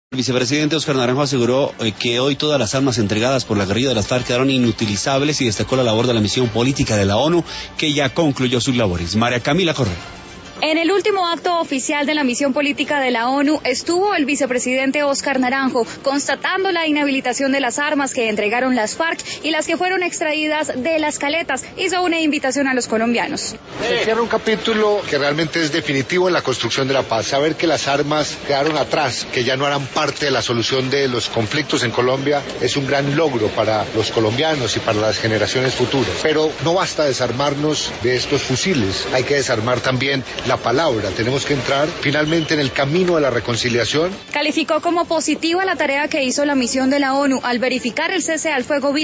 El vicepresidente Óscar Naranjo aseguró que hoy todas las armas entregadas por la guerrilla de las FARC quedaron inutilizables y destacó la labor de la misión política de la ONU, que ya concluyó sus labores. María Camila Correa. En el último acto oficial de la misión política de la ONU estuvo el vicepresidente Óscar Naranjo constatando la inhabilitación de las armas que entregaron las FARC y las que fueron extraídas de las caletas. Hizo una invitación a los colombianos. Se cierra un capítulo que realmente es definitivo en la construcción de la paz. Saber que las armas quedaron atrás, que ya no harán parte de la solución de los conflictos en Colombia, es un gran logro para los colombianos y para las generaciones futuras. Pero no basta desarmarnos de estos fusiles, hay que desarmar también la palabra. Tenemos que entrar finalmente en el camino de la reconciliación. Calificó como positiva la tarea que hizo la misión de la ONU al verificar el cese al fuego